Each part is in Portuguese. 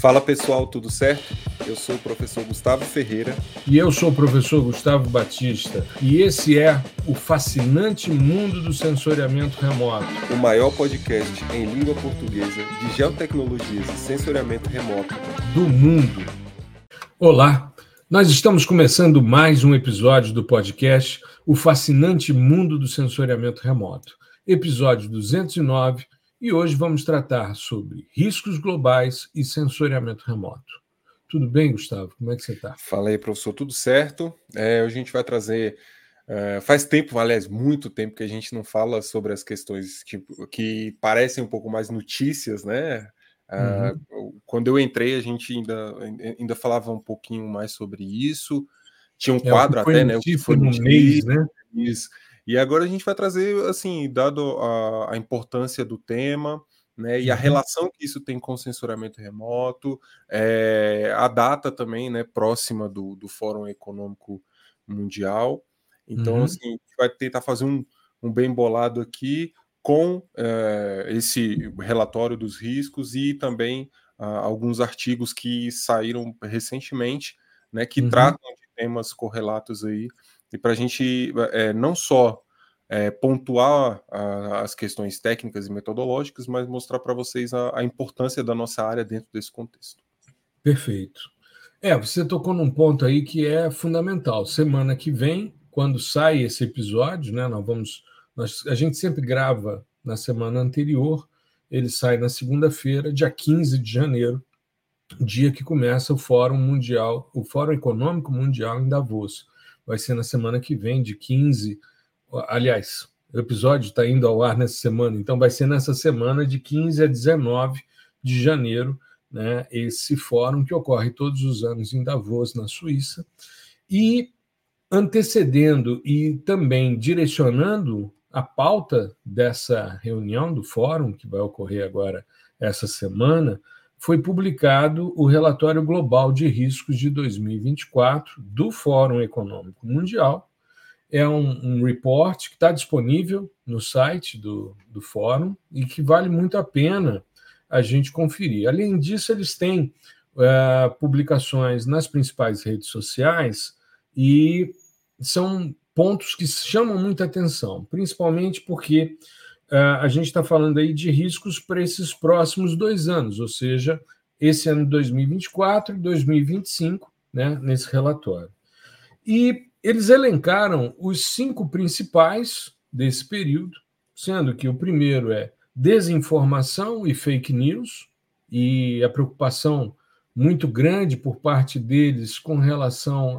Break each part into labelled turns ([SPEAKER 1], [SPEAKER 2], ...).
[SPEAKER 1] Fala pessoal, tudo certo? Eu sou o professor Gustavo Ferreira.
[SPEAKER 2] E eu sou o professor Gustavo Batista. E esse é o fascinante mundo do sensoriamento remoto.
[SPEAKER 1] O maior podcast em língua portuguesa de geotecnologias e sensoriamento remoto
[SPEAKER 2] do mundo. Olá, nós estamos começando mais um episódio do podcast O Fascinante Mundo do Sensoriamento Remoto. Episódio 209. E hoje vamos tratar sobre riscos globais e sensoriamento remoto. Tudo bem, Gustavo? Como é que você está?
[SPEAKER 1] Fala aí, professor, tudo certo? Hoje a gente vai trazer... faz tempo, aliás, muito tempo que a gente não fala sobre as questões que parecem um pouco mais notícias, né? Quando eu entrei, a gente ainda falava um pouquinho mais sobre isso. Tinha um quadro até, né? O que foi
[SPEAKER 2] no mês, né?
[SPEAKER 1] Isso. E agora a gente vai trazer, assim, dado a importância do tema, né, e a relação que isso tem com o sensoriamento remoto, a data também, né, próxima do Fórum Econômico Mundial. Então, assim, a gente vai tentar fazer um bem bolado aqui com esse relatório dos riscos e também alguns artigos que saíram recentemente, né, que tratam de temas correlatos aí, e para a gente não só pontuar as questões técnicas e metodológicas, mas mostrar para vocês a importância da nossa área dentro desse contexto.
[SPEAKER 2] Perfeito. Você tocou num ponto aí que é fundamental. Semana que vem, quando sai esse episódio, né, a gente sempre grava na semana anterior, ele sai na segunda-feira, dia 15 de janeiro, dia que começa o Fórum Mundial, o Fórum Econômico Mundial em Davos. Vai ser na semana que vem, de 15... Aliás, o episódio está indo ao ar nessa semana, então vai ser nessa semana de 15 a 19 de janeiro, né, esse fórum que ocorre todos os anos em Davos, na Suíça, e antecedendo e também direcionando a pauta dessa reunião do fórum, que vai ocorrer agora essa semana, foi publicado o Relatório Global de Riscos de 2024 do Fórum Econômico Mundial. É um report que está disponível no site do fórum e que vale muito a pena a gente conferir. Além disso, eles têm publicações nas principais redes sociais e são pontos que chamam muita atenção, principalmente porque a gente está falando aí de riscos para esses próximos 2 anos, ou seja, esse ano de 2024 e 2025, né, nesse relatório. E eles elencaram os 5 principais desse período, sendo que o primeiro é desinformação e fake news, e a preocupação muito grande por parte deles com relação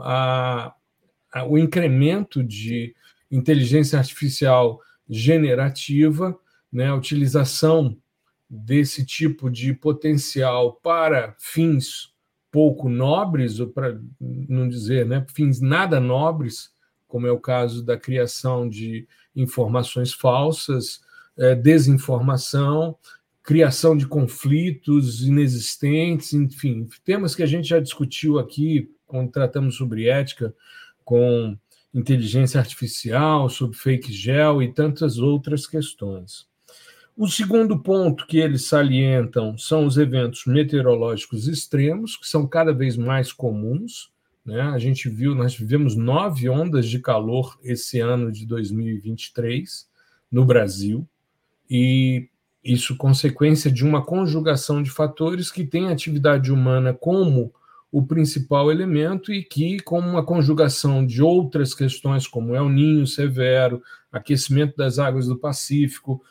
[SPEAKER 2] ao incremento de inteligência artificial generativa, né, a utilização desse tipo de potencial para fins pouco nobres, ou para não dizer, né, fins nada nobres, como é o caso da criação de informações falsas, desinformação, criação de conflitos inexistentes, enfim, temas que a gente já discutiu aqui quando tratamos sobre ética, com inteligência artificial, sobre fake gel e tantas outras questões. O segundo ponto que eles salientam são os eventos meteorológicos extremos, que são cada vez mais comuns, né? Nós tivemos 9 ondas de calor esse ano de 2023 no Brasil, e isso consequência de uma conjugação de fatores que tem a atividade humana como o principal elemento e que, com uma conjugação de outras questões, como El Niño severo, aquecimento das águas do Pacífico,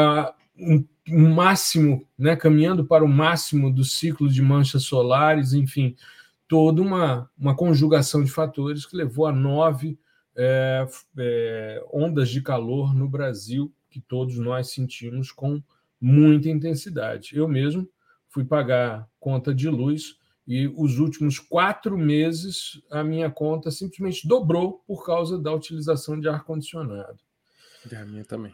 [SPEAKER 2] um máximo, né, caminhando para o máximo do ciclo de manchas solares, enfim, toda uma conjugação de fatores que levou a 9 ondas de calor no Brasil, que todos nós sentimos com muita intensidade. Eu mesmo fui pagar conta de luz e os últimos 4 meses a minha conta simplesmente dobrou por causa da utilização de ar-condicionado.
[SPEAKER 1] A minha também.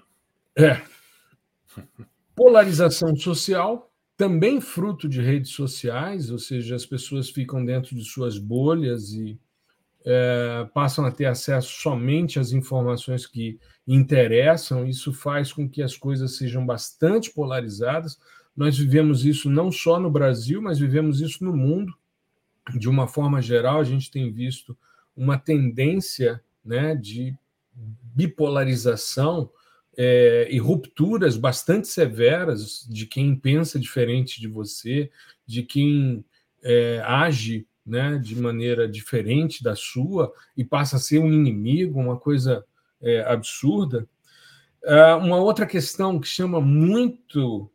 [SPEAKER 2] Polarização social, também fruto de redes sociais, ou seja, as pessoas ficam dentro de suas bolhas e passam a ter acesso somente às informações que interessam. Isso faz com que as coisas sejam bastante polarizadas. Nós vivemos isso não só no Brasil, mas vivemos isso no mundo. De uma forma geral, a gente tem visto uma tendência, né, de bipolarização e rupturas bastante severas de quem pensa diferente de você, de quem age, né, de maneira diferente da sua e passa a ser um inimigo, uma coisa absurda. Uma outra questão que chama muito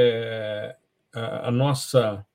[SPEAKER 2] a nossa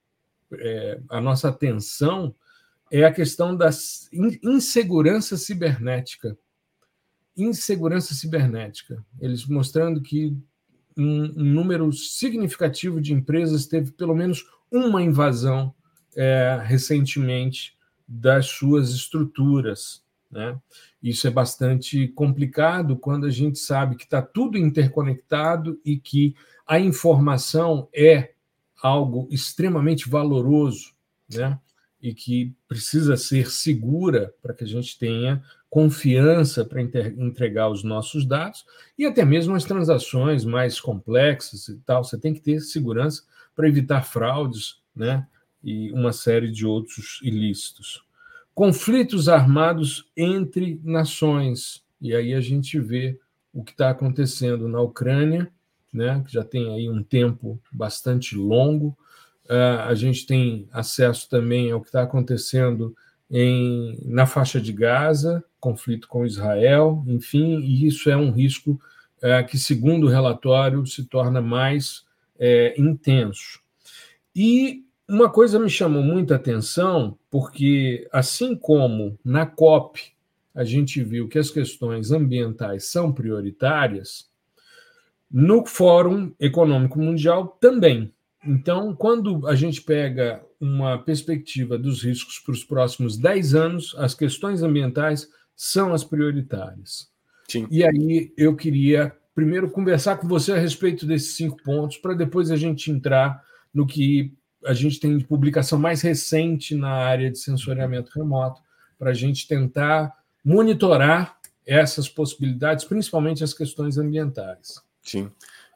[SPEAKER 2] atenção é a questão da insegurança cibernética. Insegurança cibernética. Eles mostrando que um número significativo de empresas teve pelo menos uma invasão recentemente das suas estruturas, né? Isso é bastante complicado quando a gente sabe que está tudo interconectado e que a informação é algo extremamente valoroso, né? E que precisa ser segura para que a gente tenha confiança para entregar os nossos dados e até mesmo as transações mais complexas e tal. Você tem que ter segurança para evitar fraudes, né? E uma série de outros ilícitos. Conflitos armados entre nações. E aí a gente vê o que está acontecendo na Ucrânia, né? Que já tem aí um tempo bastante longo. A gente tem acesso também ao que está acontecendo na faixa de Gaza, conflito com Israel, enfim, e isso é um risco que, segundo o relatório, se torna mais intenso. E uma coisa me chamou muita atenção, porque, assim como na COP a gente viu que as questões ambientais são prioritárias, no Fórum Econômico Mundial também. Então, quando a gente pega uma perspectiva dos riscos para os próximos 10 anos, as questões ambientais são as prioritárias.
[SPEAKER 1] Sim.
[SPEAKER 2] E aí eu queria primeiro conversar com você a respeito desses 5 pontos, para depois a gente entrar no que a gente tem de publicação mais recente na área de sensoriamento remoto, para a gente tentar monitorar essas possibilidades, principalmente as questões ambientais.
[SPEAKER 1] Sim.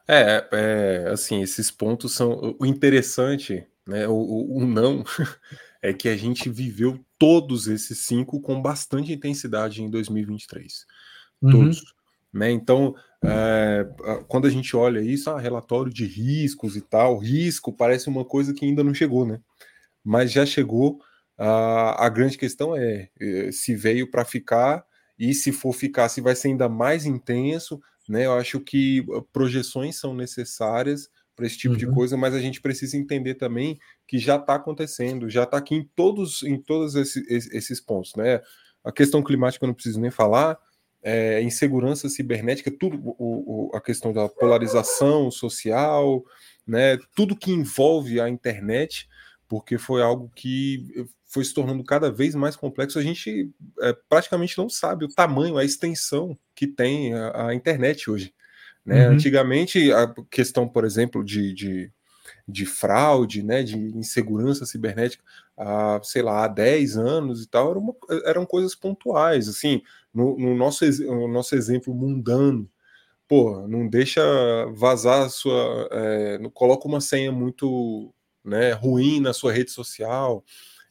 [SPEAKER 1] Assim, esses pontos são o interessante, né? O não é que a gente viveu todos esses 5 com bastante intensidade em 2023. Todos. Né? Então, quando a gente olha isso, relatório de riscos e tal, risco parece uma coisa que ainda não chegou, né? Mas já chegou. A grande questão é se veio para ficar e se for ficar, se vai ser ainda mais intenso, né? Eu acho que projeções são necessárias para esse tipo de coisa, mas a gente precisa entender também que já está acontecendo, já está aqui em todos esses pontos, né? A questão climática eu não preciso nem falar, insegurança cibernética, tudo, a questão da polarização social, né? Tudo que envolve a internet, porque foi algo que foi se tornando cada vez mais complexo. A gente praticamente não sabe o tamanho, a extensão que tem a internet hoje. Né? Antigamente, a questão, por exemplo, de fraude, né, de insegurança cibernética, sei lá, há 10 anos e tal, eram coisas pontuais. Assim, no nosso exemplo mundano, pô, não deixa vazar a sua. Não coloca uma senha muito, né, ruim na sua rede social.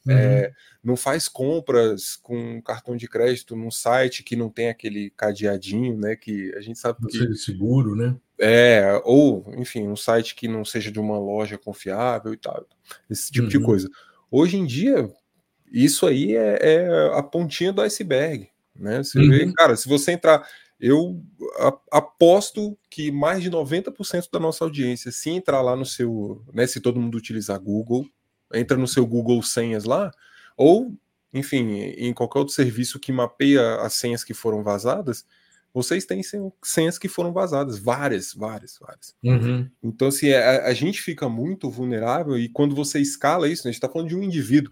[SPEAKER 1] Não faz compras com cartão de crédito num site que não tem aquele cadeadinho, né? Que a gente sabe
[SPEAKER 2] não
[SPEAKER 1] que.
[SPEAKER 2] seja seguro, né?
[SPEAKER 1] Ou, enfim, um site que não seja de uma loja confiável e tal. Esse tipo de coisa. Hoje em dia, isso aí é a pontinha do iceberg, né? Você vê, cara, se você entrar. Eu aposto que mais de 90% da nossa audiência, se entrar lá no seu, né, se todo mundo utilizar Google, entra no seu Google Senhas lá, ou, enfim, em qualquer outro serviço que mapeia as senhas que foram vazadas, vocês têm senhas que foram vazadas, várias. Então, assim, a gente fica muito vulnerável, e quando você escala isso, né, a gente está falando de um indivíduo,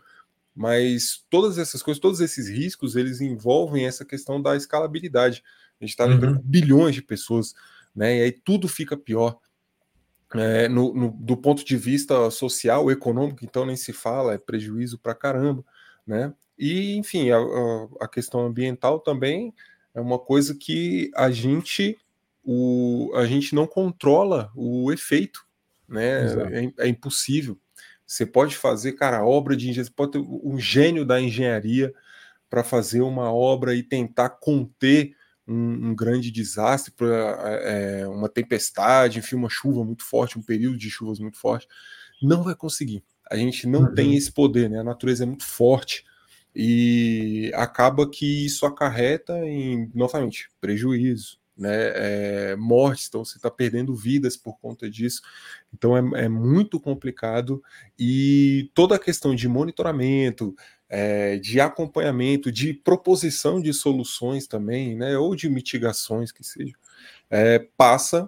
[SPEAKER 1] mas todas essas coisas, todos esses riscos, eles envolvem essa questão da escalabilidade. A gente está lidando com bilhões de pessoas, né? E aí tudo fica pior. Do ponto de vista social, econômico, então nem se fala, é prejuízo para caramba, né? E, enfim, a questão ambiental também é uma coisa que a gente não controla o efeito, né? É impossível. Você pode fazer, cara, obra de engenharia, você pode ter um gênio da engenharia para fazer uma obra e tentar conter um grande desastre, uma tempestade, enfim, uma chuva muito forte, um período de chuvas muito forte. Não vai conseguir. A gente não tem esse poder, né? A natureza é muito forte e acaba que isso acarreta em, novamente, prejuízo, né? Mortes, então você está perdendo vidas por conta disso. Então é muito complicado e toda a questão de monitoramento, de acompanhamento, de proposição de soluções também, né? Ou de mitigações que seja, passa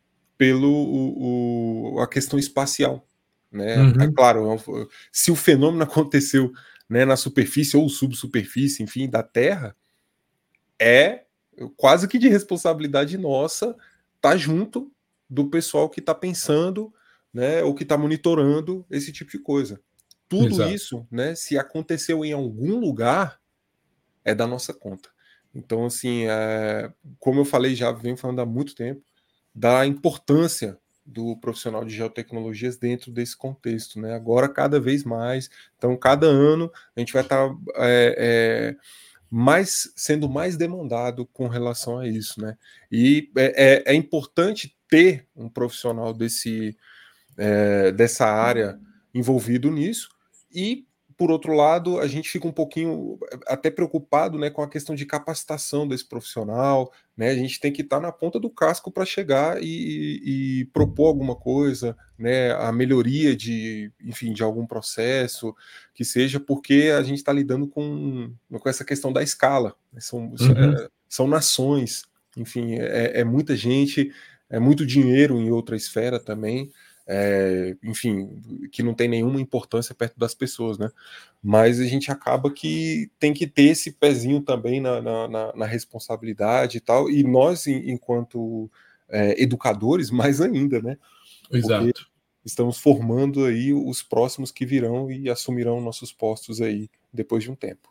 [SPEAKER 1] a questão espacial, né? É claro, se o fenômeno aconteceu, né, na superfície ou subsuperfície, enfim, da Terra, é quase que de responsabilidade nossa estar junto do pessoal que está pensando, né, ou que está monitorando esse tipo de coisa. Tudo
[SPEAKER 2] Exato.
[SPEAKER 1] isso, né, se aconteceu em algum lugar, é da nossa conta. Então, assim, como eu falei, já venho falando há muito tempo, da importância do profissional de geotecnologias dentro desse contexto, né? Agora, cada vez mais, então, cada ano a gente vai estar sendo mais demandado com relação a isso, né? E é importante ter um profissional dessa área envolvido nisso, e por outro lado, a gente fica um pouquinho até preocupado, né, com a questão de capacitação desse profissional, né? A gente tem que estar na ponta do casco para chegar e propor alguma coisa, né? A melhoria enfim, de algum processo que seja, porque a gente está lidando com essa questão da escala, né? São nações, enfim, muita gente, é muito dinheiro em outra esfera também. Enfim, que não tem nenhuma importância perto das pessoas, né? Mas a gente acaba que tem que ter esse pezinho também na responsabilidade e tal, e nós, enquanto educadores, mais ainda, né? Porque
[SPEAKER 2] Exato.
[SPEAKER 1] estamos formando aí os próximos que virão e assumirão nossos postos aí depois de um tempo.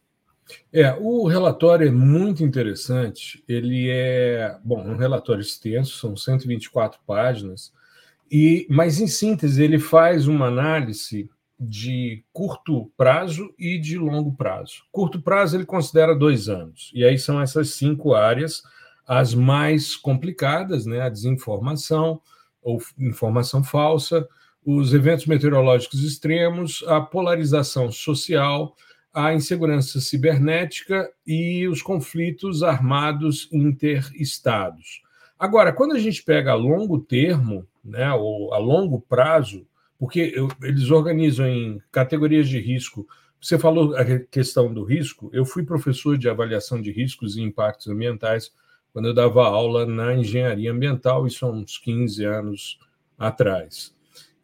[SPEAKER 2] O relatório é muito interessante. Ele é, um relatório extenso, são 124 páginas, mas, em síntese, ele faz uma análise de curto prazo e de longo prazo. Curto prazo ele considera 2 anos, e aí são essas 5 áreas as mais complicadas, né? A desinformação ou informação falsa, os eventos meteorológicos extremos, a polarização social, a insegurança cibernética e os conflitos armados interestados. Agora, quando a gente pega a longo termo, né, ou a longo prazo, porque eles organizam em categorias de risco. Você falou a questão do risco. Eu fui professor de avaliação de riscos e impactos ambientais quando eu dava aula na engenharia ambiental, isso há uns 15 anos atrás.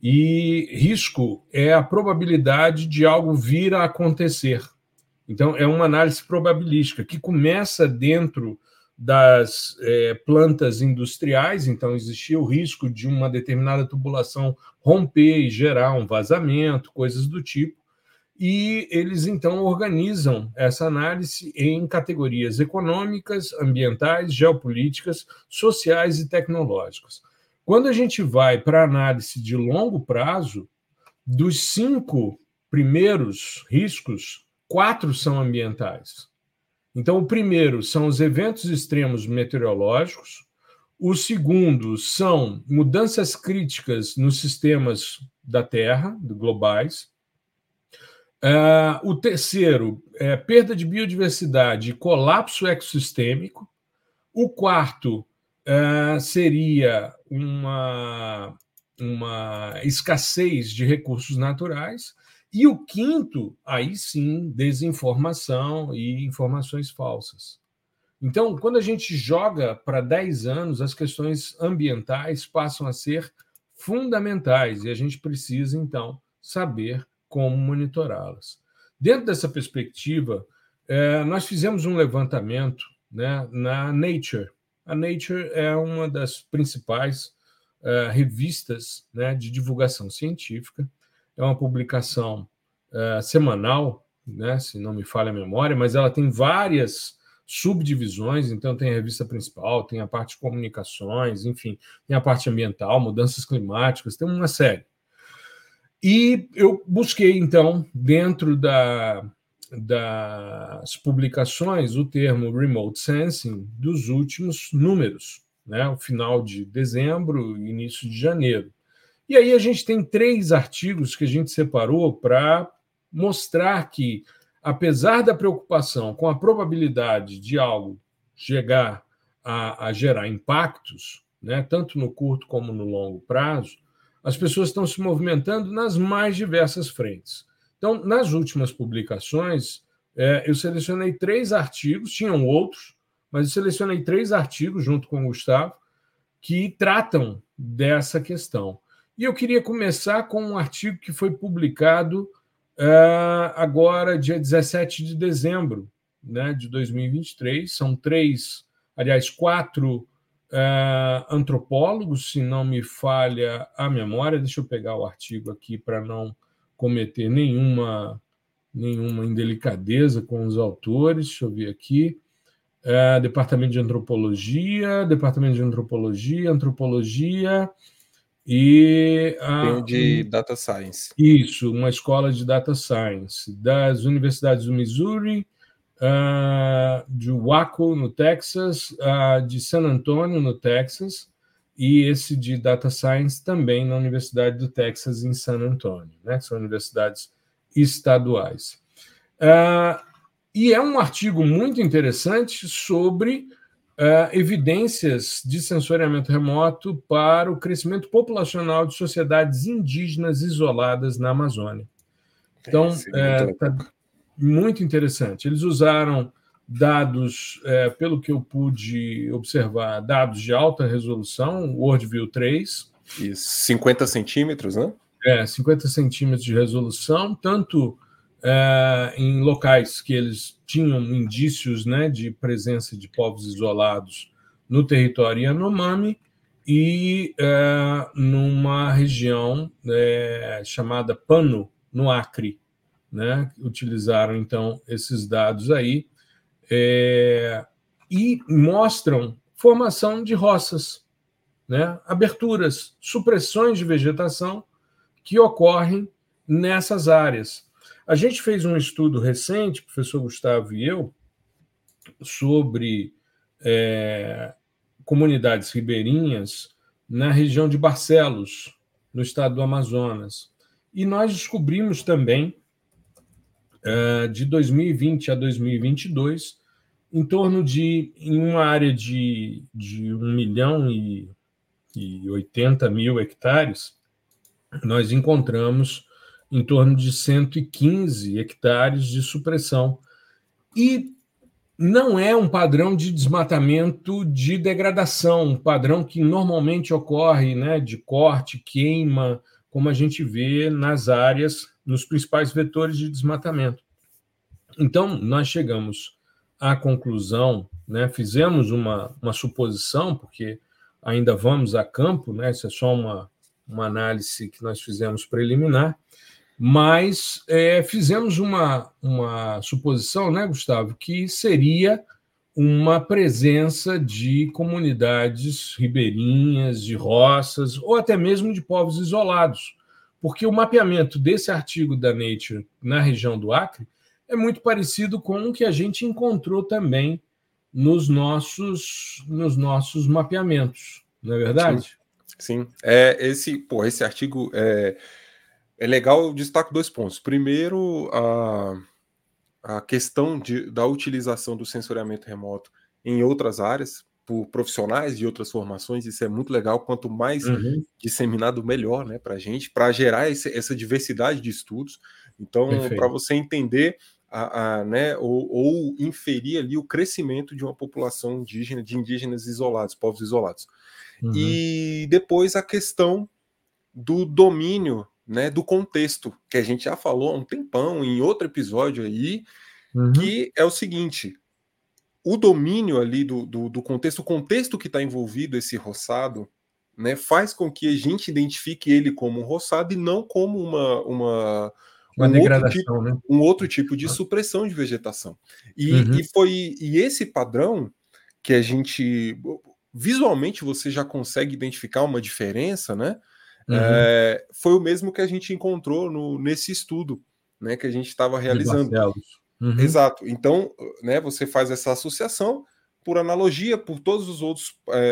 [SPEAKER 2] E risco é a probabilidade de algo vir a acontecer. Então, é uma análise probabilística que começa dentro das plantas industriais, então existia o risco de uma determinada tubulação romper e gerar um vazamento, coisas do tipo, e eles então organizam essa análise em categorias econômicas, ambientais, geopolíticas, sociais e tecnológicas. Quando a gente vai para a análise de longo prazo, dos 5 primeiros riscos, 4 são ambientais. Então, o primeiro são os eventos extremos meteorológicos, o segundo são mudanças críticas nos sistemas da Terra, globais. O terceiro é perda de biodiversidade e colapso ecossistêmico. O quarto seria uma escassez de recursos naturais. E o quinto, aí sim, desinformação e informações falsas. Então, quando a gente joga para 10 anos, as questões ambientais passam a ser fundamentais e a gente precisa, então, saber como monitorá-las. Dentro dessa perspectiva, nós fizemos um levantamento, né, na Nature. A Nature é uma das principais revistas, né, de divulgação científica. É uma publicação semanal, né, se não me falha a memória, mas ela tem várias subdivisões, então tem a revista principal, tem a parte de comunicações, enfim, tem a parte ambiental, mudanças climáticas, tem uma série. E eu busquei, então, dentro das publicações, o termo remote sensing dos últimos números, né? O final de dezembro e início de janeiro. E aí a gente tem 3 artigos que a gente separou para mostrar que, apesar da preocupação com a probabilidade de algo chegar a gerar impactos, né, tanto no curto como no longo prazo, as pessoas estão se movimentando nas mais diversas frentes. Então, nas últimas publicações, eu selecionei 3 artigos, tinham outros, mas eu selecionei 3 artigos, junto com o Gustavo, que tratam dessa questão. E eu queria começar com um artigo que foi publicado agora, dia 17 de dezembro, né, de 2023. São 4 antropólogos, se não me falha a memória. Deixa eu pegar o artigo aqui para não cometer nenhuma indelicadeza com os autores. Deixa eu ver aqui. Departamento de Antropologia e
[SPEAKER 1] Tem o de Data Science.
[SPEAKER 2] Isso, uma escola de Data Science das universidades do Missouri, de Waco, no Texas, de San Antonio, no Texas, e esse de Data Science também na Universidade do Texas, em San Antonio, né? São universidades estaduais. E é um artigo muito interessante sobre evidências de sensoriamento remoto para o crescimento populacional de sociedades indígenas isoladas na Amazônia. Então, está muito interessante. Eles usaram dados, pelo que eu pude observar, dados de alta resolução, WorldView 3.
[SPEAKER 1] Isso, 50 centímetros, né?
[SPEAKER 2] 50 centímetros de resolução, tanto em locais que eles tinham indícios, né, de presença de povos isolados no território Yanomami e numa região chamada Pano, no Acre, né? Utilizaram, então, esses dados aí e mostram formação de roças, né? Aberturas, supressões de vegetação que ocorrem nessas áreas. A gente fez um estudo recente, professor Gustavo e eu, sobre comunidades ribeirinhas na região de Barcelos, no estado do Amazonas. E nós descobrimos também, de 2020 a 2022, em torno de, em uma área de 1.080.000 hectares, nós encontramos em torno de 115 hectares de supressão. E não é um padrão de desmatamento de degradação, um padrão que normalmente ocorre, né, de corte, queima, como a gente vê nas áreas, nos principais vetores de desmatamento. Então, nós chegamos à conclusão, né, fizemos uma suposição, porque ainda vamos a campo, né, isso é só uma análise que nós fizemos preliminar, mas fizemos uma suposição, né, Gustavo, que seria uma presença de comunidades ribeirinhas, de roças, ou até mesmo de povos isolados, porque o mapeamento desse artigo da Nature na região do Acre é muito parecido com o que a gente encontrou também nos nossos mapeamentos, não é verdade?
[SPEAKER 1] Sim. Esse artigo é legal. Eu destaco 2 pontos. Primeiro, a questão da utilização do sensoriamento remoto em outras áreas, por profissionais de outras formações. Isso é muito legal. Quanto mais disseminado, melhor, né, para a gente, para gerar essa diversidade de estudos. Então, para você entender né, ou inferir ali o crescimento de uma população indígena, de indígenas isolados, povos isolados. E depois a questão do domínio, né, do contexto, que a gente já falou há um tempão em outro episódio aí, que é o seguinte: o domínio ali do contexto, o contexto que está envolvido esse roçado, né, faz com que a gente identifique ele como um roçado e não como
[SPEAKER 2] degradação, né?
[SPEAKER 1] Um outro tipo de supressão de vegetação. E esse padrão que a gente... Visualmente você já consegue identificar uma diferença, né? Foi o mesmo que a gente encontrou nesse estudo, né, que a gente estava realizando. Exato. Então, né, você faz essa associação por analogia, por todos os outros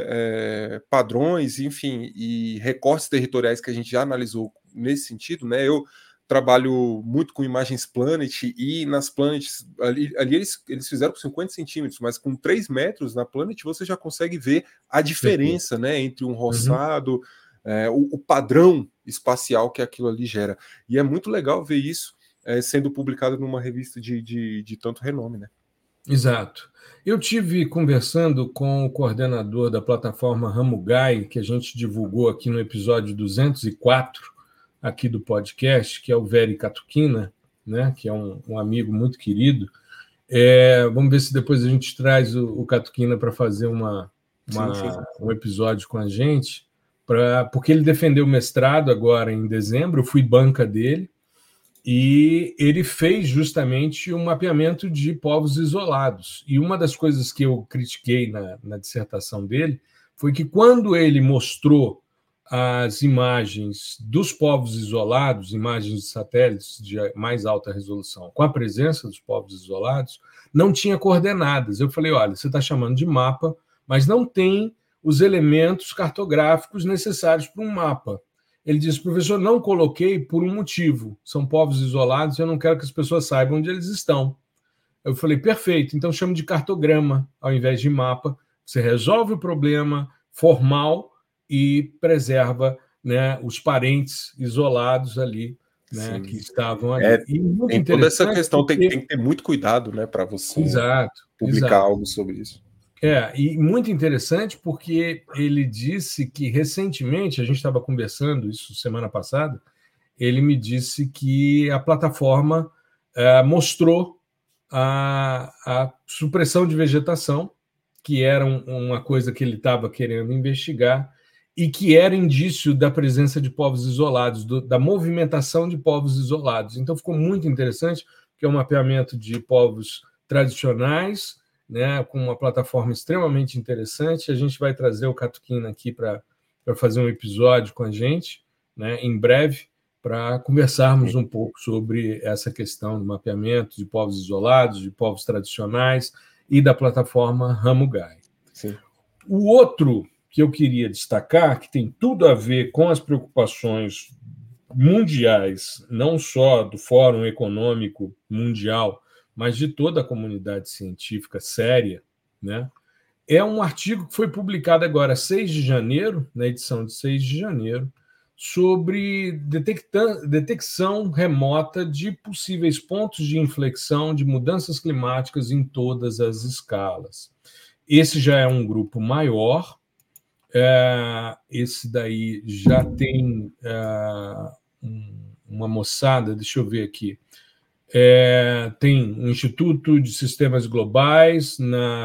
[SPEAKER 1] padrões, enfim, e recortes territoriais que a gente já analisou nesse sentido, né? Eu trabalho muito com imagens Planet, e nas Planets, ali eles fizeram com 50 centímetros, mas com 3 metros na Planet você já consegue ver a diferença, né, entre um roçado, o padrão espacial que aquilo ali gera. E é muito legal ver isso sendo publicado numa revista de tanto renome, né?
[SPEAKER 2] Exato. Eu tive conversando com o coordenador da plataforma Ramugai, que a gente divulgou aqui no episódio 204 aqui do podcast, que é o Veri Catuquina, né, que é um amigo muito querido. Vamos ver se depois a gente traz o Catuquina para fazer um episódio com a gente, porque ele defendeu o mestrado agora em dezembro, eu fui banca dele, e ele fez justamente um mapeamento de povos isolados. E uma das coisas que eu critiquei na dissertação dele foi que quando ele mostrou as imagens dos povos isolados, imagens de satélites de mais alta resolução, com a presença dos povos isolados, não tinha coordenadas. Eu falei, olha, você está chamando de mapa, mas não tem os elementos cartográficos necessários para um mapa. Ele disse, professor, não coloquei por um motivo. São povos isolados e eu não quero que as pessoas saibam onde eles estão. Eu falei, perfeito, então chamo de cartograma ao invés de mapa. Você resolve o problema formal e preserva, né, os parentes isolados ali, né, que estavam ali.
[SPEAKER 1] Tem toda essa questão, tem que ter muito cuidado, né, para você publicar algo sobre isso.
[SPEAKER 2] E muito interessante porque ele disse que recentemente, a gente estava conversando isso semana passada, ele me disse que a plataforma mostrou a supressão de vegetação, que era uma coisa que ele estava querendo investigar, e que era indício da presença de povos isolados, da movimentação de povos isolados. Então ficou muito interessante, porque é um mapeamento de povos tradicionais, né, com uma plataforma extremamente interessante. A gente vai trazer o Catuquina aqui para fazer um episódio com a gente, né, em breve, para conversarmos um pouco sobre essa questão do mapeamento de povos isolados, de povos tradicionais e da plataforma Ramugai.
[SPEAKER 1] Sim.
[SPEAKER 2] O outro que eu queria destacar, que tem tudo a ver com as preocupações mundiais, não só do Fórum Econômico Mundial, mas de toda a comunidade científica séria, né? É um artigo que foi publicado agora, 6 de janeiro, na edição de 6 de janeiro, sobre detecção remota de possíveis pontos de inflexão de mudanças climáticas em todas as escalas. Esse já é um grupo maior, esse daí já tem uma moçada, deixa eu ver aqui, tem um Instituto de Sistemas Globais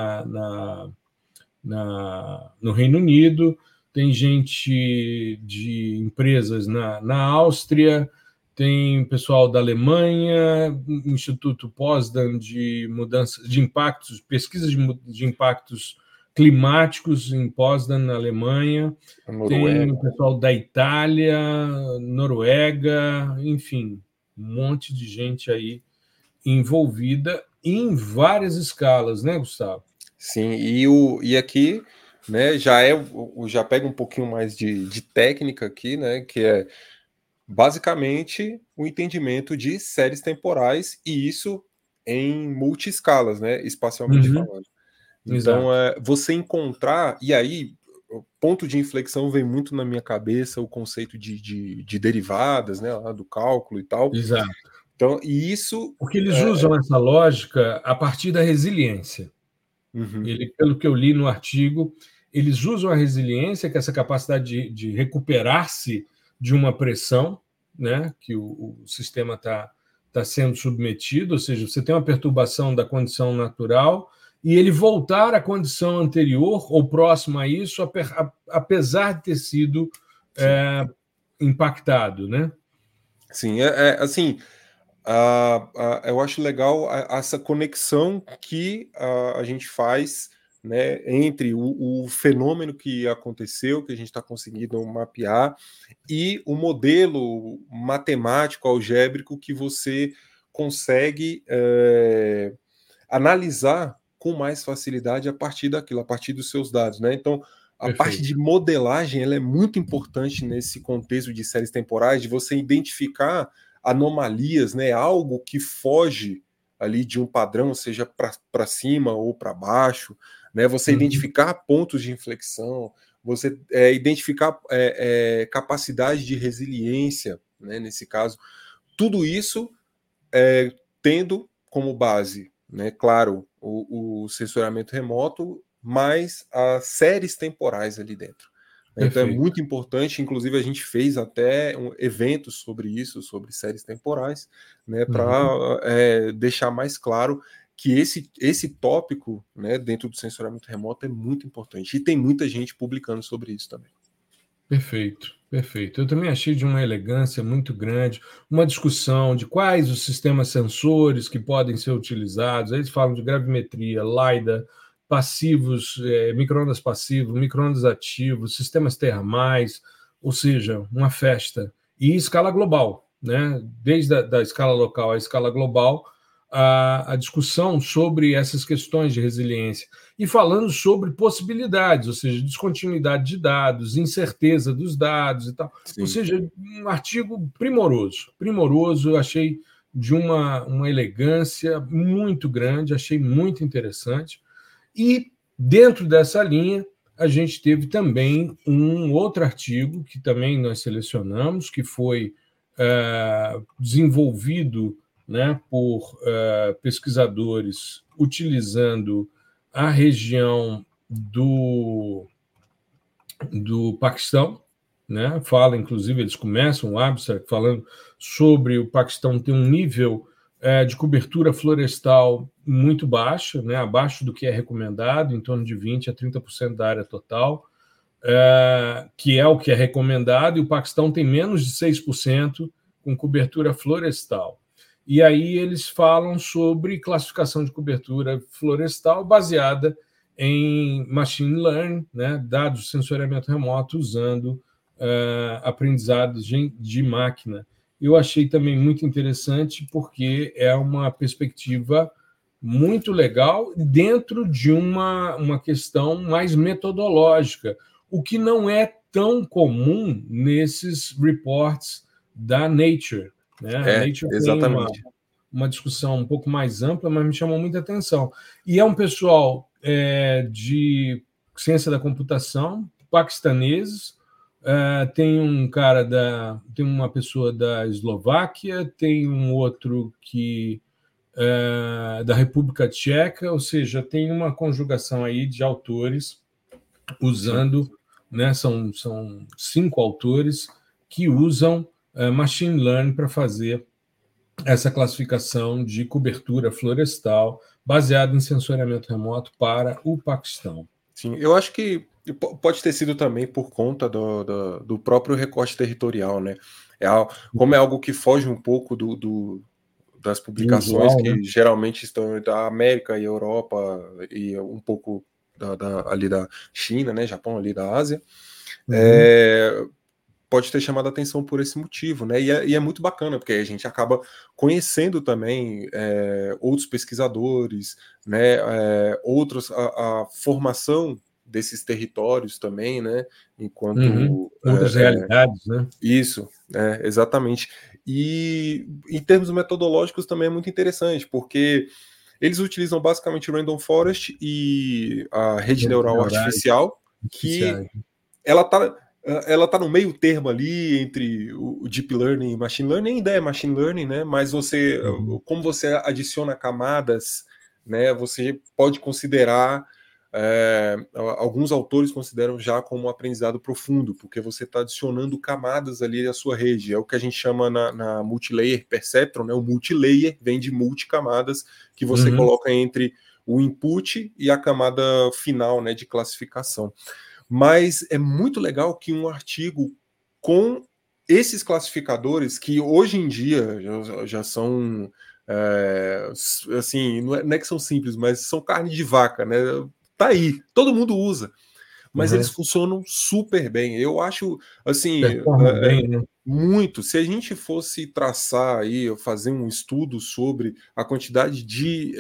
[SPEAKER 2] no Reino Unido, tem gente de empresas na Áustria, tem pessoal da Alemanha, Instituto Potsdam de mudança de impactos, pesquisas de impactos climáticos em Potsdam, na Alemanha, tem o pessoal da Itália, Noruega, enfim, um monte de gente aí envolvida em várias escalas, né, Gustavo?
[SPEAKER 1] Sim, e aqui, né, já pega um pouquinho mais de técnica aqui, né, que é basicamente o entendimento de séries temporais, e isso em multi-escalas, né, espacialmente falando. Então, você encontrar, e aí, o ponto de inflexão vem muito na minha cabeça, o conceito de derivadas, né, lá do cálculo e tal.
[SPEAKER 2] Exato.
[SPEAKER 1] Então, e isso...
[SPEAKER 2] Porque eles usam essa lógica a partir da resiliência. Pelo que eu li no artigo, eles usam a resiliência, que é essa capacidade de recuperar-se de uma pressão, né, que o sistema está sendo submetido, ou seja, você tem uma perturbação da condição natural e ele voltar à condição anterior ou próxima a isso, apesar de ter sido impactado, né?
[SPEAKER 1] Sim, assim, Eu acho legal essa conexão que a gente faz, né, entre o fenômeno que aconteceu, que a gente está conseguindo mapear, e o modelo matemático, algébrico que você consegue analisar com mais facilidade a partir daquilo, a partir dos seus dados, né? Então, a parte de
[SPEAKER 2] Perfeito.
[SPEAKER 1] modelagem ela é muito importante nesse contexto de séries temporais, de você identificar anomalias, né? Algo que foge ali de um padrão, seja para cima ou para baixo, né? Você identificar pontos de inflexão, você identificar capacidade de resiliência, né? Nesse caso, tudo isso tendo como base, né, claro, o censuramento remoto, mais as séries temporais ali dentro. Então é
[SPEAKER 2] Perfeito.
[SPEAKER 1] muito importante, inclusive a gente fez até eventos sobre isso, sobre séries temporais, né, para deixar mais claro que esse tópico, né, dentro do censuramento remoto é muito importante. E tem muita gente publicando sobre isso também.
[SPEAKER 2] Perfeito, perfeito. Eu também achei de uma elegância muito grande, uma discussão de quais os sistemas sensores que podem ser utilizados. Eles falam de gravimetria, LiDAR, passivos, microondas passivos, microondas ativos, sistemas termais, ou seja, uma festa. E escala global, né? Desde da escala local à escala global, a discussão sobre essas questões de resiliência e falando sobre possibilidades, ou seja, descontinuidade de dados, incerteza dos dados e tal. Ou
[SPEAKER 1] Sim.
[SPEAKER 2] seja, um artigo primoroso, primoroso, eu achei de uma elegância muito grande, achei muito interessante. E dentro dessa linha, a gente teve também um outro artigo que também nós selecionamos, que foi desenvolvido, né, por pesquisadores utilizando a região do Paquistão, né? Fala, inclusive, eles começam o abstract falando sobre o Paquistão ter um nível de cobertura florestal muito baixa, né? Abaixo do que é recomendado, em torno de 20 a 30% da área total, que é o que é recomendado, e o Paquistão tem menos de 6% com cobertura florestal. E aí eles falam sobre classificação de cobertura florestal baseada em machine learning, né, dados de sensoriamento remoto usando aprendizados de máquina. Eu achei também muito interessante porque é uma perspectiva muito legal dentro de uma questão mais metodológica, o que não é tão comum nesses reports da Nature. Né? A Nature tem
[SPEAKER 1] Exatamente.
[SPEAKER 2] uma discussão um pouco mais ampla, mas me chamou muita atenção. E é um pessoal de ciência da computação, paquistaneses, tem um cara tem uma pessoa da Eslováquia, tem um outro que da República Tcheca, ou seja, tem uma conjugação aí de autores usando, né, são 5 autores que usam machine learning para fazer essa classificação de cobertura florestal baseada em sensoriamento remoto para o Paquistão.
[SPEAKER 1] Sim, eu acho que pode ter sido também por conta do próprio recorte territorial, né? Como é algo que foge um pouco das publicações
[SPEAKER 2] Usual, né?
[SPEAKER 1] que geralmente estão da América e Europa e um pouco ali da China, né? Japão, ali da Ásia. Pode ter chamado a atenção por esse motivo, né? E é muito bacana, porque a gente acaba conhecendo também outros pesquisadores, né? A formação desses territórios também, né? Enquanto
[SPEAKER 2] Outras realidades, né?
[SPEAKER 1] Isso, exatamente. E em termos metodológicos também é muito interessante, porque eles utilizam basicamente o Random Forest e a rede
[SPEAKER 2] Redes
[SPEAKER 1] neural
[SPEAKER 2] neurais
[SPEAKER 1] artificial, que
[SPEAKER 2] artificiais.
[SPEAKER 1] ela tá no meio termo ali entre o Deep Learning e Machine Learning, ainda é Machine Learning, né? Mas como você adiciona camadas, né? Você pode considerar, alguns autores consideram já como um aprendizado profundo, porque você está adicionando camadas ali à sua rede. É o que a gente chama na multilayer perceptron, né? O multilayer vem de multicamadas que você coloca entre o input e a camada final, né, de classificação. Mas é muito legal que um artigo com esses classificadores que hoje em dia já são assim, não é que são simples, mas são carne de vaca, né? Tá aí, todo mundo usa, mas eles funcionam super bem. Eu acho, assim,
[SPEAKER 2] performa bem, né?
[SPEAKER 1] Muito. Se a gente fosse traçar aí, fazer um estudo sobre a quantidade de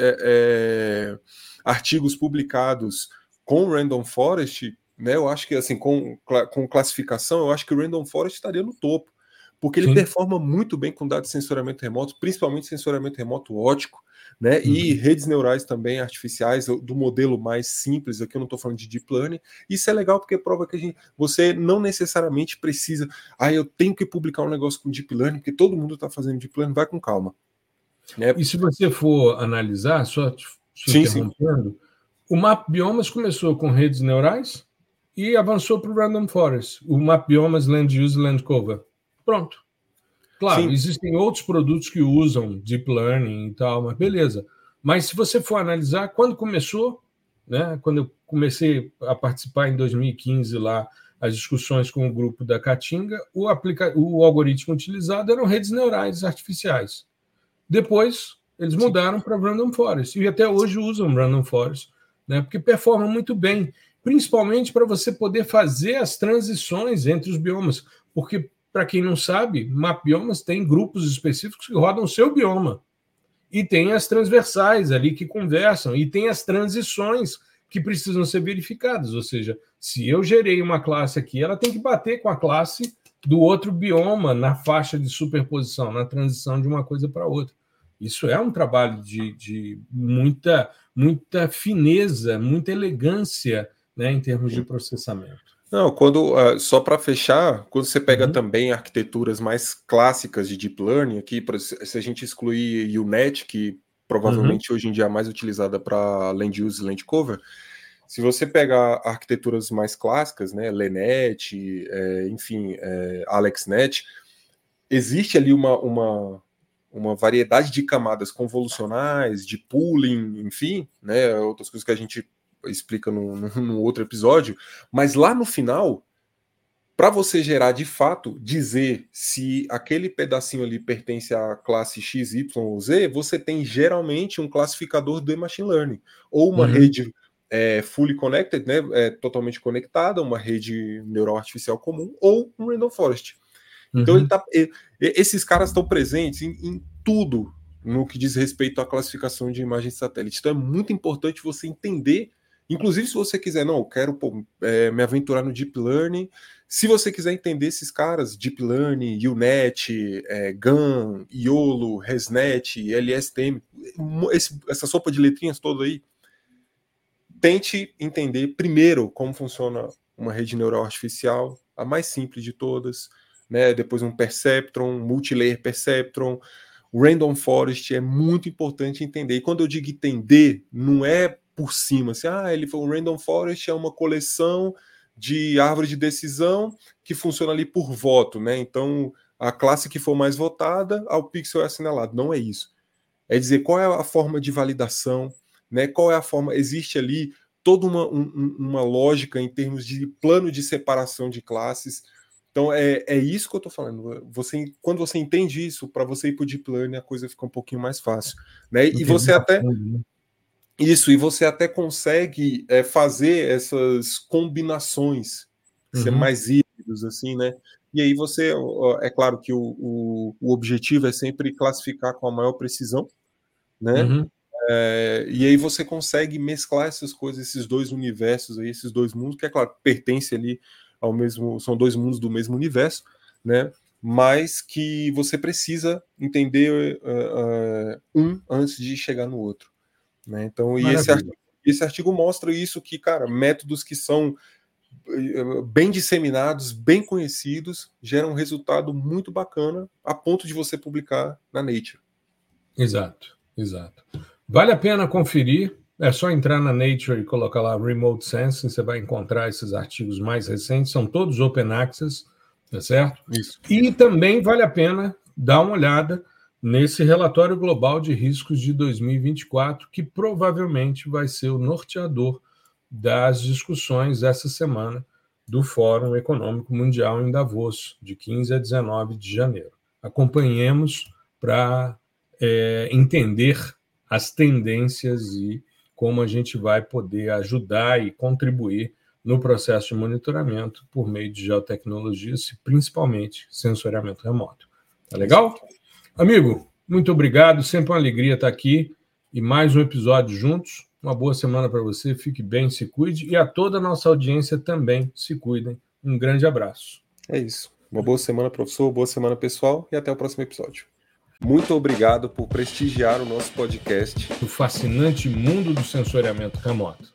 [SPEAKER 1] artigos publicados com Random Forest, né, eu acho que assim, com classificação, eu acho que o Random Forest estaria no topo, porque ele performa muito bem com dados de sensoriamento remoto, principalmente sensoriamento remoto óptico, né? E redes neurais também artificiais, do modelo mais simples, aqui eu não estou falando de Deep Learning. Isso é legal porque prova que você não necessariamente precisa, eu tenho que publicar um negócio com Deep Learning, porque todo mundo está fazendo Deep Learning, vai com calma. Né?
[SPEAKER 2] E se você for analisar, só te interrompendo, o Map Biomas começou com redes neurais e avançou para o Random Forest, o Map Biomas Land Use Land Cover. Pronto. Claro, existem outros produtos que usam Deep Learning e tal, mas beleza. Mas se você for analisar, quando começou, né, quando eu comecei a participar em 2015 lá, as discussões com o grupo da Caatinga, o algoritmo utilizado eram redes neurais artificiais. Depois, eles mudaram para Random Forest, e até hoje usam Random Forest, né, porque performa muito bem, principalmente para você poder fazer as transições entre os biomas, porque para quem não sabe, Map Biomas tem grupos específicos que rodam o seu bioma. E tem as transversais ali que conversam. E tem as transições que precisam ser verificadas. Ou seja, se eu gerei uma classe aqui, ela tem que bater com a classe do outro bioma na faixa de superposição, na transição de uma coisa para outra. Isso é um trabalho de muita fineza, muita elegância, né, em termos de processamento.
[SPEAKER 1] Não, só para fechar, quando você pega também arquiteturas mais clássicas de Deep Learning, aqui, se a gente excluir U-Net, que provavelmente hoje em dia é mais utilizada para Land Use e Land Cover, se você pegar arquiteturas mais clássicas, né, LeNet, enfim, AlexNet, existe ali uma variedade de camadas convolucionais, de pooling, enfim, né, outras coisas que a gente explica num outro episódio, mas lá no final, para você gerar de fato, dizer se aquele pedacinho ali pertence à classe X, Y ou Z, você tem geralmente um classificador de Machine Learning, ou uma rede fully connected, né, totalmente conectada, uma rede neural artificial comum, ou um Random Forest. Então esses caras estão presentes em tudo no que diz respeito à classificação de imagens de satélite. Então é muito importante você entender. Inclusive, se você quiser, eu quero me aventurar no Deep Learning. Se você quiser entender esses caras, Deep Learning, U-Net, GAN, YOLO, ResNet, LSTM, essa sopa de letrinhas toda aí, tente entender primeiro como funciona uma rede neural artificial, a mais simples de todas, né? Depois um Perceptron, Multilayer Perceptron. O Random Forest é muito importante entender. E quando eu digo entender, não é por cima, assim, ele foi um Random Forest, é uma coleção de árvore de decisão que funciona ali por voto, né? Então, a classe que for mais votada, ao pixel é assinalado. Não é isso. É dizer qual é a forma de validação, né? Qual é a forma. Existe ali toda uma lógica em termos de plano de separação de classes. Então, é isso que eu estou falando. Quando você entende isso, para você ir para o Deep Learning, a coisa fica um pouquinho mais fácil. Né? E você até. Isso, e você até consegue fazer essas combinações, ser mais híbridos, assim, né? E aí você, é claro que o objetivo é sempre classificar com a maior precisão, né? E aí você consegue mesclar essas coisas, esses dois universos aí, esses dois mundos, que é claro, pertence ali ao mesmo, são dois mundos do mesmo universo, né? Mas que você precisa entender um antes de chegar no outro. Né? Então, e esse artigo mostra isso, que, cara, métodos que são bem disseminados, bem conhecidos, geram um resultado muito bacana a ponto de você publicar na Nature.
[SPEAKER 2] Exato. Vale a pena conferir, é só entrar na Nature e colocar lá Remote Sensing, você vai encontrar esses artigos mais recentes, são todos open access, tá certo?
[SPEAKER 1] Isso.
[SPEAKER 2] E também vale a pena dar uma olhada nesse relatório global de riscos de 2024, que provavelmente vai ser o norteador das discussões essa semana do Fórum Econômico Mundial em Davos, de 15 a 19 de janeiro. Acompanhemos para entender as tendências e como a gente vai poder ajudar e contribuir no processo de monitoramento por meio de geotecnologias e principalmente sensoriamento remoto. Tá legal? Amigo, muito obrigado, sempre uma alegria estar aqui e mais um episódio juntos. Uma boa semana para você, fique bem, se cuide e a toda a nossa audiência também se cuidem. Um grande abraço.
[SPEAKER 1] É isso. Uma boa semana, professor, boa semana, pessoal, e até o próximo episódio. Muito obrigado por prestigiar o nosso podcast.
[SPEAKER 2] O fascinante mundo do sensoriamento remoto.